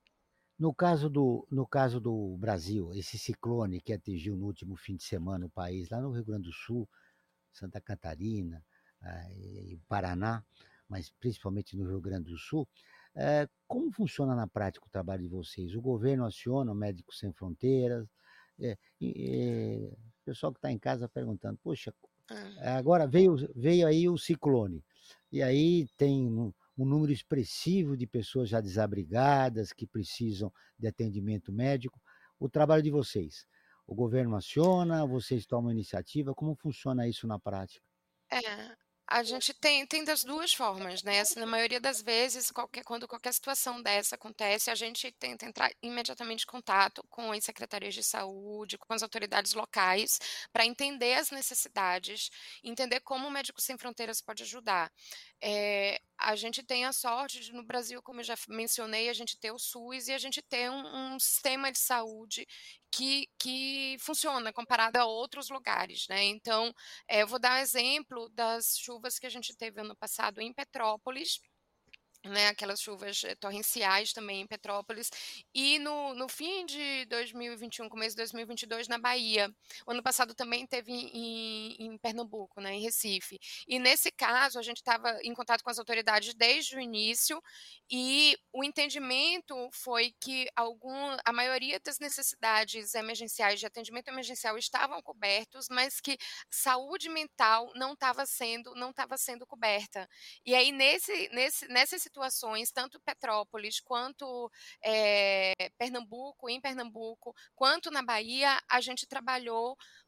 No caso do Brasil, esse ciclone que atingiu no último fim de semana o país, lá no Rio Grande do Sul, Santa Catarina, e Paraná, mas principalmente no Rio Grande do Sul, como funciona na prática o trabalho de vocês? O governo aciona o Médicos Sem Fronteiras? O pessoal que está em casa perguntando, poxa, agora veio aí o ciclone, e aí tem um número expressivo de pessoas já desabrigadas, que precisam de atendimento médico. O trabalho de vocês, o governo aciona, vocês tomam iniciativa, como funciona isso na prática? É, a gente tem das duas formas, né, assim, na maioria das vezes, quando qualquer situação dessa acontece, a gente tenta entrar imediatamente em contato com as secretarias de saúde, com as autoridades locais, para entender as necessidades, entender como o Médicos Sem Fronteiras pode ajudar. A gente tem a sorte de, no Brasil, como eu já mencionei, a gente ter o SUS e a gente ter um sistema de saúde que funciona comparado a outros lugares, né, então, eu vou dar um exemplo das chuvas que a gente teve ano passado em Petrópolis, né, aquelas chuvas torrenciais também em Petrópolis, e no fim de 2021, começo de 2022, na Bahia. O ano passado também teve em Pernambuco, né, em Recife. E nesse caso, a gente estava em contato com as autoridades desde o início, e o entendimento foi que a maioria das necessidades emergenciais de atendimento emergencial estavam cobertos, mas que saúde mental não estava sendo coberta. E aí, nessas situações, tanto Petrópolis quanto em Pernambuco, quanto na Bahia, a gente trabalhou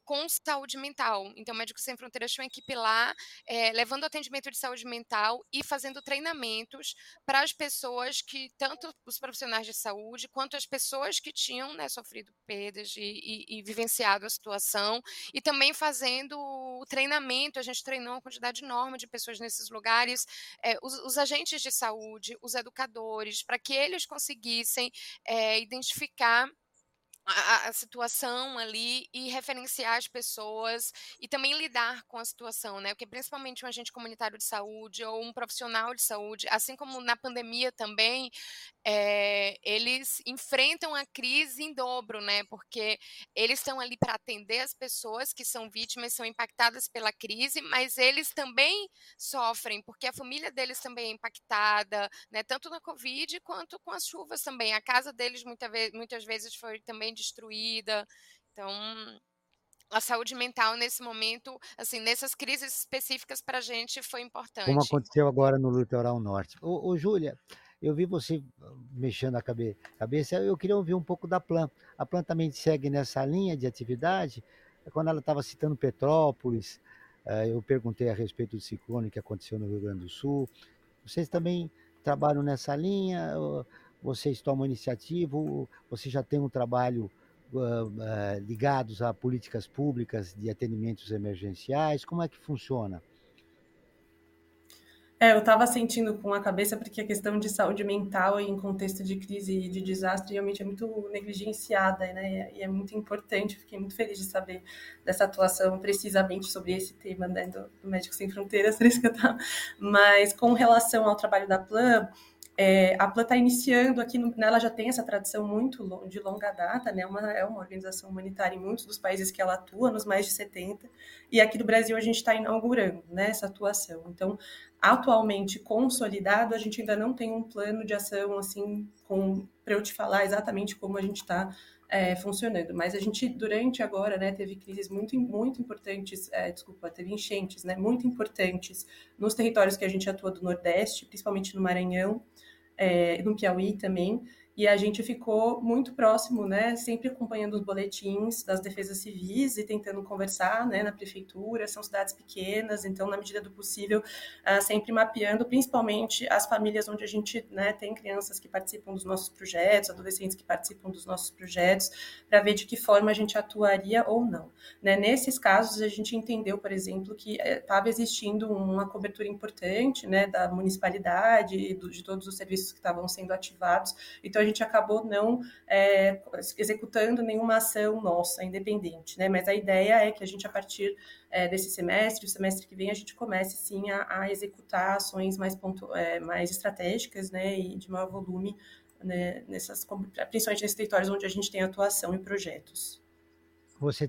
com saúde mental. Então, Médicos Sem Fronteiras tinha uma equipe lá, levando atendimento de saúde mental e fazendo treinamentos para as pessoas que, tanto os profissionais de saúde, quanto as pessoas que tinham, né, sofrido perdas e vivenciado a situação, e também fazendo o treinamento. A gente treinou uma quantidade enorme de pessoas nesses lugares, os agentes de saúde, os educadores, para que eles conseguissem identificar a situação ali e referenciar as pessoas e também lidar com a situação, né, porque principalmente um agente comunitário de saúde ou um profissional de saúde, assim como na pandemia também, eles enfrentam a crise em dobro, né, porque eles estão ali para atender as pessoas que são vítimas, são impactadas pela crise, mas eles também sofrem, porque a família deles também é impactada, né, tanto na Covid quanto com as chuvas também. A casa deles muitas vezes foi também destruída. Então, a saúde mental nesse momento, assim, nessas crises específicas para a gente foi Como importante. aconteceu agora no litoral norte. Ô Júlia, eu vi você mexendo a cabeça, eu queria ouvir um pouco da Plan. A Plan também segue nessa linha de atividade? Quando ela estava citando Petrópolis, eu perguntei a respeito do ciclone que aconteceu no Rio Grande do Sul. Vocês também trabalham nessa linha? Vocês tomam iniciativa? Você já tem um trabalho ligados a políticas públicas de atendimentos emergenciais? Como é que funciona? Eu estava sentindo com a cabeça porque a questão de saúde mental em contexto de crise e de desastre realmente é muito negligenciada, né? E é muito importante. Fiquei muito feliz de saber dessa atuação precisamente sobre esse tema, né, do Médicos Sem Fronteiras, por isso que eu tava. Mas com relação ao trabalho da Plan, a Plan está iniciando aqui, ela já tem essa tradição muito de longa data, né? É uma organização humanitária em muitos dos países que ela atua, nos mais de 70, e aqui do Brasil a gente está inaugurando, né, essa atuação. Então, atualmente consolidado, a gente ainda não tem um plano de ação assim para eu te falar exatamente como a gente está funcionando, mas a gente durante agora, né, teve crises muito importantes, teve enchentes, né, muito importantes nos territórios que a gente atua do Nordeste, principalmente no Maranhão, no Piauí também, e a gente ficou muito próximo, né, sempre acompanhando os boletins das defesas civis e tentando conversar, né, na prefeitura. São cidades pequenas, então, na medida do possível, sempre mapeando, principalmente as famílias onde a gente, né, tem crianças que participam dos nossos projetos, adolescentes que participam dos nossos projetos, para ver de que forma a gente atuaria ou não. Né? Nesses casos, a gente entendeu, por exemplo, que estava existindo uma cobertura importante, né, da municipalidade e de todos os serviços que estavam sendo ativados. Então, a gente acabou não executando nenhuma ação nossa, independente, né? Mas a ideia é que a gente, a partir desse semestre, o semestre que vem, a gente comece, sim, a executar ações mais estratégicas, né? E de maior volume, né? Principalmente nesses territórios onde a gente tem atuação e projetos. Você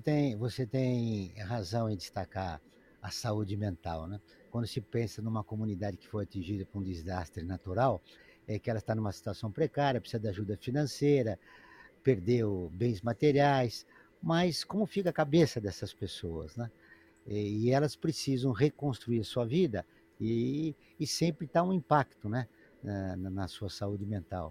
tem razão em destacar a saúde mental, né? Quando se pensa numa comunidade que foi atingida por um desastre natural, é que ela está numa situação precária, precisa de ajuda financeira, perdeu bens materiais, mas como fica a cabeça dessas pessoas, né? E elas precisam reconstruir sua vida e sempre está um impacto, né? Na sua saúde mental.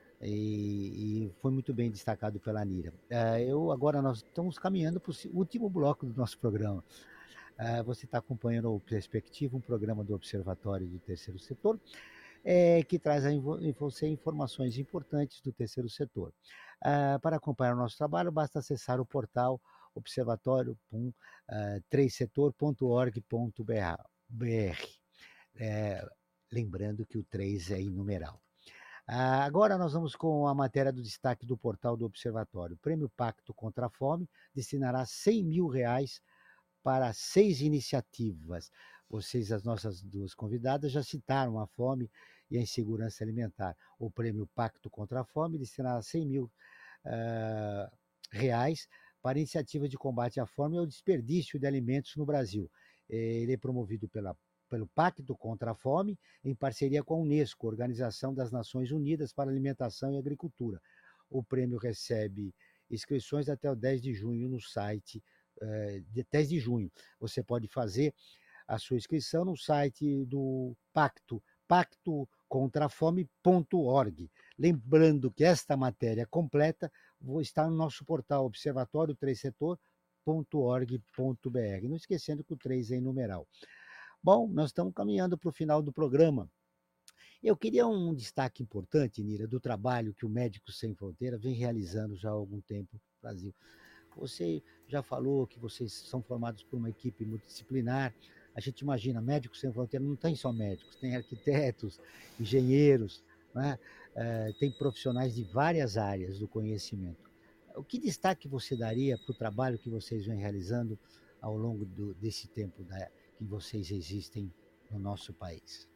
E foi muito bem destacado pela Anira. Agora nós estamos caminhando para o último bloco do nosso programa. Você está acompanhando o Perspectiva, um programa do Observatório do Terceiro Setor, que traz a você informações importantes do terceiro setor. Para acompanhar o nosso trabalho, basta acessar o portal observatório.3setor.org.br. Lembrando que o 3 é em numeral. Agora nós vamos com a matéria do destaque do portal do Observatório. O Prêmio Pacto contra a Fome destinará R$100 mil para 6 iniciativas. Vocês, as nossas duas convidadas, já citaram a fome e a insegurança alimentar. O Prêmio Pacto contra a Fome destinará R$100 mil para a iniciativa de combate à fome e ao desperdício de alimentos no Brasil. Ele é promovido pelo Pacto contra a Fome, em parceria com a Unesco, Organização das Nações Unidas para a Alimentação e Agricultura. O prêmio recebe inscrições até o 10 de junho no site, 10 de junho. Você pode fazer a sua inscrição no site do Pacto, pactocontrafome.org. Lembrando que esta matéria completa está no nosso portal Observatório 3 Setor, Não esquecendo que o 3 é em numeral. Bom, nós estamos caminhando para o final do programa. Eu queria um destaque importante, Nira, do trabalho que o Médicos Sem Fronteira vem realizando já há algum tempo no Brasil. Você já falou que vocês são formados por uma equipe multidisciplinar. A gente imagina, Médicos Sem Fronteira não tem só médicos, tem arquitetos, engenheiros, né? Tem profissionais de várias áreas do conhecimento. O que destaque você daria para o trabalho que vocês vêm realizando ao longo desse tempo que vocês existem no nosso país?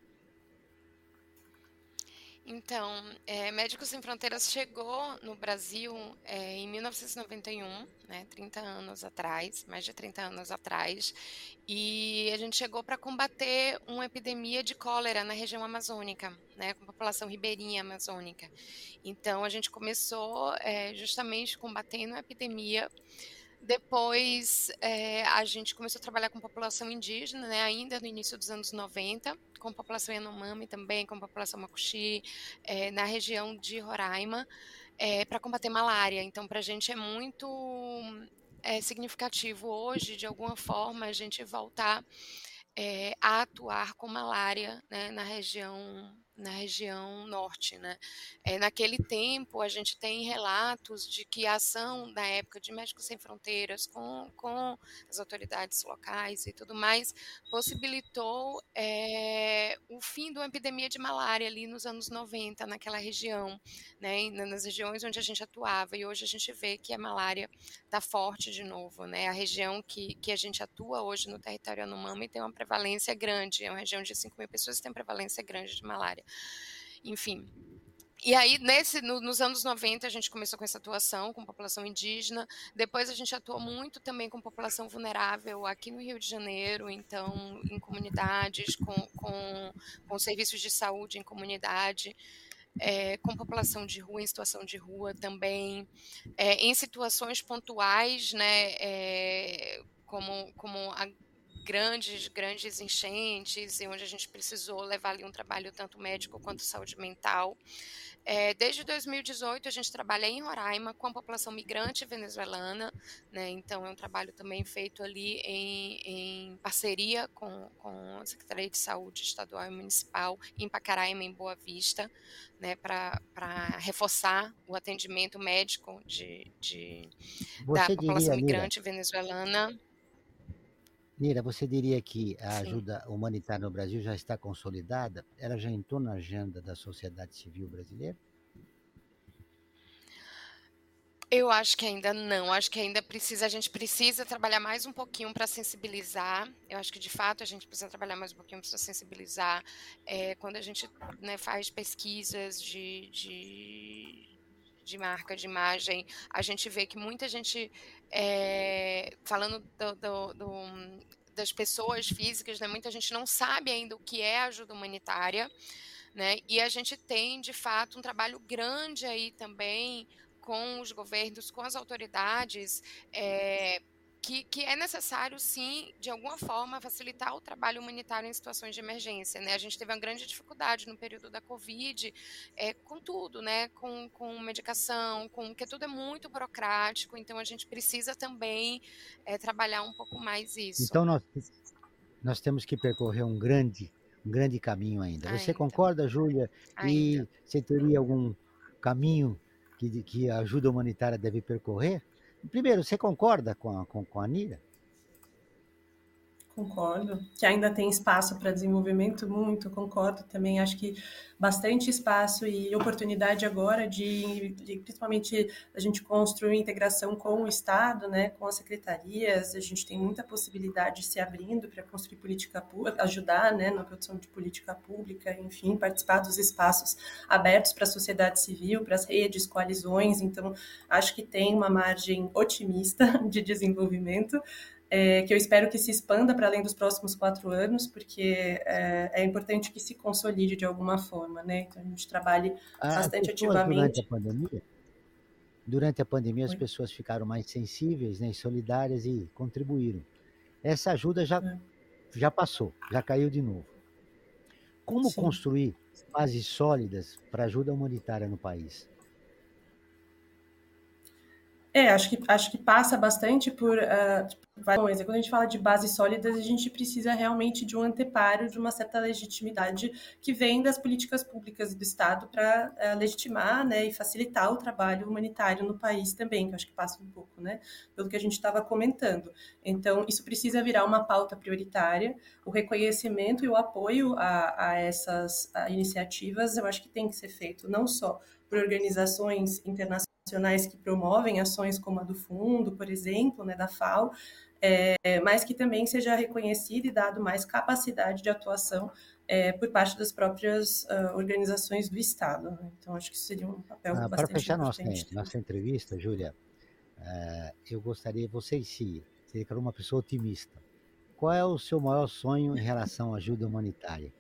Então, Médicos Sem Fronteiras chegou no Brasil em 1991, né, 30 anos atrás, mais de 30 anos atrás, e a gente chegou para combater uma epidemia de cólera na região amazônica, né, com a população ribeirinha amazônica. Então, a gente começou justamente combatendo a epidemia. Depois, a gente começou a trabalhar com população indígena, né, ainda no início dos anos 90, com população Yanomami também, com população Macuxi, na região de Roraima, para combater malária. Então, para a gente é muito significativo hoje, de alguma forma, a gente voltar a atuar com malária, né, na região norte, né. Naquele tempo, a gente tem relatos de que a ação na época de Médicos Sem Fronteiras com as autoridades locais e tudo mais, possibilitou o fim de uma epidemia de malária ali nos anos 90 naquela região, né, nas regiões onde a gente atuava, e hoje a gente vê que a malária está forte de novo, né. A região que a gente atua hoje no território Yanomami tem uma prevalência grande, é uma região de 5.000 pessoas que tem prevalência grande de malária. Enfim. E aí, nos anos 90, a gente começou com essa atuação com população indígena. Depois a gente atuou muito também com população vulnerável aqui no Rio de Janeiro, então em comunidades, com serviços de saúde em comunidade. Com população de rua, em situação de rua também, em situações pontuais, né, como grandes enchentes, e onde a gente precisou levar ali um trabalho tanto médico quanto saúde mental. Desde 2018 a gente trabalha em Roraima com a população migrante venezuelana, né, então é um trabalho também feito ali em parceria com a Secretaria de Saúde Estadual e Municipal, em Pacaraima, em Boa Vista, né, para reforçar o atendimento médico da Você população diria, Nira, migrante venezuelana. Nira, você diria que a Sim. ajuda humanitária no Brasil já está consolidada? Ela já entrou na agenda da sociedade civil brasileira? Eu acho que ainda não, acho que ainda a gente precisa trabalhar mais um pouquinho para sensibilizar. Eu acho que de fato a gente precisa trabalhar mais um pouquinho para sensibilizar. Quando a gente, né, faz pesquisas de marca, de imagem, a gente vê que muita gente, falando das pessoas físicas, né, muita gente não sabe ainda o que é ajuda humanitária, né, e a gente tem, de fato, um trabalho grande aí também com os governos, com as autoridades, que é necessário, sim, de alguma forma, facilitar o trabalho humanitário em situações de emergência, né. A gente teve uma grande dificuldade no período da Covid, com tudo, né, com medicação, porque tudo é muito burocrático, então a gente precisa também trabalhar um pouco mais isso. Então nós temos que percorrer um grande caminho ainda. Você Ainda, concorda, Júlia? ainda. E você teria algum caminho que a ajuda humanitária deve percorrer? Primeiro, você concorda com a Nira? Concordo. Que ainda tem espaço para desenvolvimento, muito, concordo também. Acho que bastante espaço e oportunidade agora de principalmente, a gente construir integração com o Estado, né, com as secretarias. A gente tem muita possibilidade de se abrindo para construir política pública, ajudar, né, na produção de política pública, enfim, participar dos espaços abertos para a sociedade civil, para as redes, coalizões. Então, acho que tem uma margem otimista de desenvolvimento, que eu espero que se expanda para além dos próximos 4 anos, porque é importante que se consolide de alguma forma, né? Então, a gente trabalhe As bastante pessoas ativamente. durante a pandemia as Oi. pessoas ficaram mais sensíveis, né, e solidárias e contribuíram. Essa ajuda já passou, já caiu de novo. Como Sim. construir bases sólidas para ajuda humanitária no país? Acho que passa bastante por... quando a gente fala de bases sólidas, a gente precisa realmente de um anteparo, de uma certa legitimidade que vem das políticas públicas do Estado para legitimar, né, e facilitar o trabalho humanitário no país também, que eu acho que passa um pouco, né, pelo que a gente estava comentando. Então, isso precisa virar uma pauta prioritária. O reconhecimento e o apoio a essas iniciativas, eu acho que tem que ser feito não só por organizações internacionais que promovem ações como a do Fundo, por exemplo, né, da FAO, mas que também seja reconhecida e dado mais capacidade de atuação por parte das próprias organizações do Estado. Então, acho que isso seria um papel bastante para fechar importante. nossa entrevista, Júlia, eu gostaria, você se declarou uma pessoa otimista. Qual é o seu maior sonho em relação à ajuda humanitária?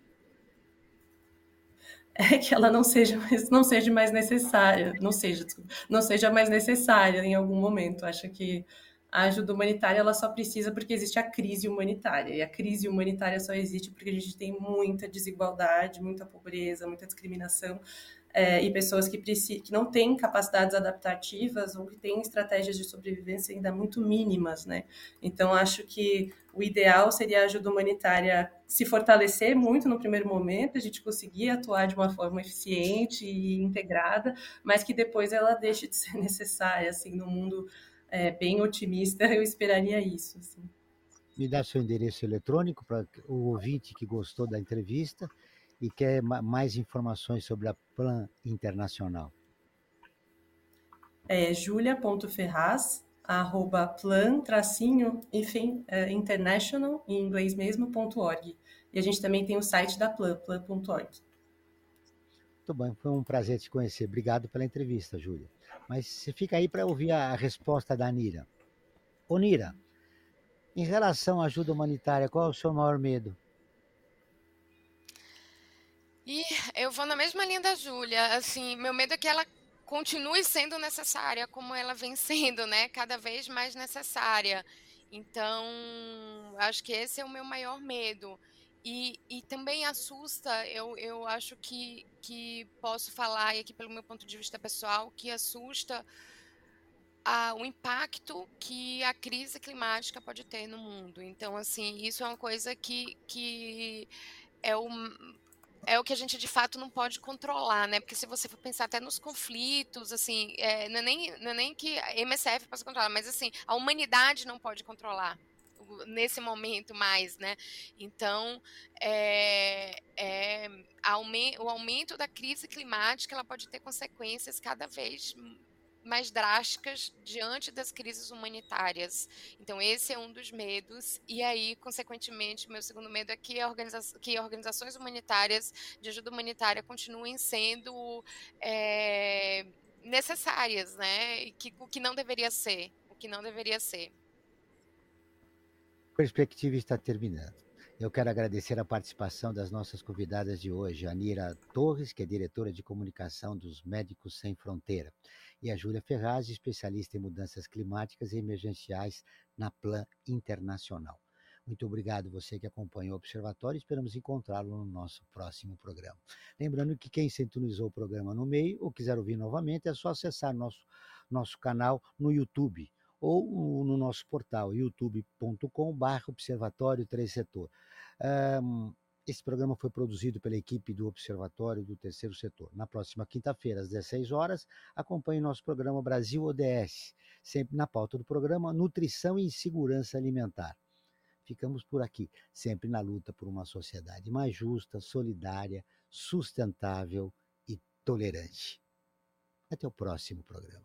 É que ela não seja mais necessária, não seja mais necessária em algum momento. Acho que a ajuda humanitária ela só precisa porque existe a crise humanitária, e a crise humanitária só existe porque a gente tem muita desigualdade, muita pobreza, muita discriminação, e pessoas que não têm capacidades adaptativas ou que têm estratégias de sobrevivência ainda muito mínimas, né? Então, acho que o ideal seria a ajuda humanitária se fortalecer muito no primeiro momento, a gente conseguir atuar de uma forma eficiente e integrada, mas que depois ela deixe de ser necessária, assim, no mundo bem otimista, eu esperaria isso, assim. Me dá seu endereço eletrônico para o ouvinte que gostou da entrevista e quer mais informações sobre a Plan Internacional. julia.ferraz@plan-international, em inglês mesmo.org. E a gente também tem o site da Plan, plan.org. Muito bem, foi um prazer te conhecer. Obrigado pela entrevista, Júlia. Mas você fica aí para ouvir a resposta da Nira. Ô, Nira, em relação à ajuda humanitária, qual é o seu maior medo? E eu vou na mesma linha da Júlia, assim, meu medo é que ela continue sendo necessária, como ela vem sendo, né, cada vez mais necessária. Então, acho que esse é o meu maior medo. E também assusta, eu acho que posso falar, e aqui pelo meu ponto de vista pessoal, que assusta o impacto que a crise climática pode ter no mundo. Então, assim, isso é uma coisa que é o que a gente de fato não pode controlar, né? Porque se você for pensar até nos conflitos, assim, não é nem que a MSF possa controlar, mas assim, a humanidade não pode controlar nesse momento mais, né? Então, o aumento da crise climática ela pode ter consequências cada vez mais drásticas diante das crises humanitárias. Então, esse é um dos medos. E aí, consequentemente, meu segundo medo é que organizações humanitárias, de ajuda humanitária, continuem sendo necessárias, né? E o que não deveria ser. A perspectiva está terminando. Eu quero agradecer a participação das nossas convidadas de hoje, a Nira Torres, que é diretora de comunicação dos Médicos Sem Fronteira, e a Júlia Ferraz, especialista em mudanças climáticas e emergenciais na Plan Internacional. Muito obrigado você que acompanhou o Observatório, esperamos encontrá-lo no nosso próximo programa. Lembrando que quem sintonizou o programa no meio ou quiser ouvir novamente, é só acessar nosso canal no YouTube ou no nosso portal youtube.com/Observatório 3 Setor. Esse programa foi produzido pela equipe do Observatório do Terceiro Setor. Na próxima quinta-feira, às 16 horas, acompanhe nosso programa Brasil ODS, sempre na pauta do programa Nutrição e Segurança Alimentar. Ficamos por aqui, sempre na luta por uma sociedade mais justa, solidária, sustentável e tolerante. Até o próximo programa.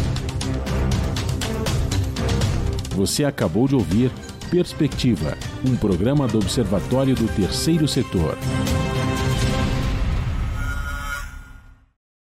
Você acabou de ouvir Perspectiva, um programa do Observatório do Terceiro Setor.